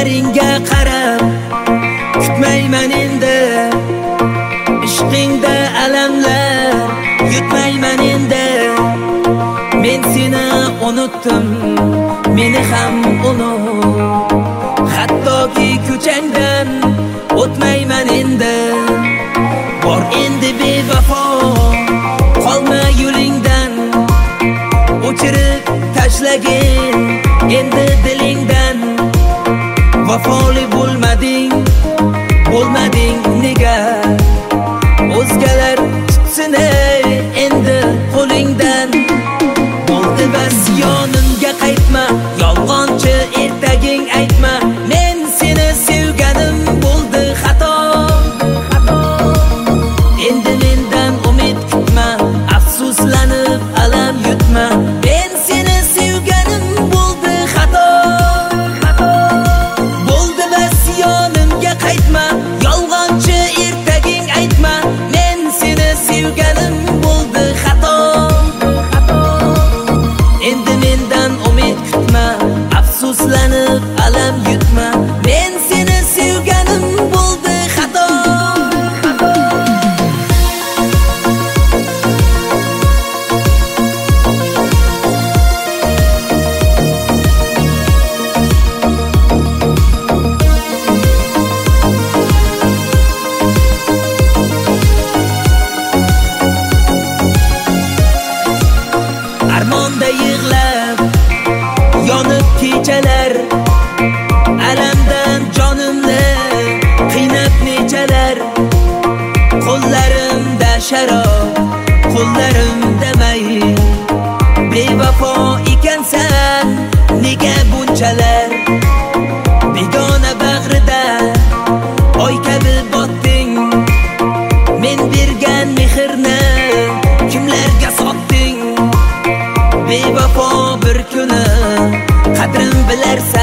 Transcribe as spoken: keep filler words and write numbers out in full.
ko'zlaringga qarab kutmayman endi ishqingda alamlar yutmayman endi men seni unutdim meni ham unut hattoki ko'changdan o'tmayman endi bor endi bevafo qolma yo'lingdan o'chirib tashlagin endi dilingdan vafoli bo'lmading bo'lmading nega o'zgalar tutsin ey endi qo'lingdan bo'ldi bas yonimga qaytma yolg'onchi ertaging aytma men seni sevganim bo'ldi xato endi mendan umid kutma afsuslanib alam yutma men seni sevganim bo'ldi xato bo'ldi bas yonimga qaytma yolg'onchi ertaging aytma men seni sevganim bo'ldi xato endi mendan umid kutma afsuslanib alam yutma men seni sevganim bo'ldi xato armonda yig'lab yonib kechalar alamdan jonimni qiynab nechalar qo'llarimda sharob qo'llarimda may bevafo ekansan nega bunchalar begona bag'rida oy kabi botding men bergan mehrni kimlarga sotding bevafo bir kuni qadrim bilarsan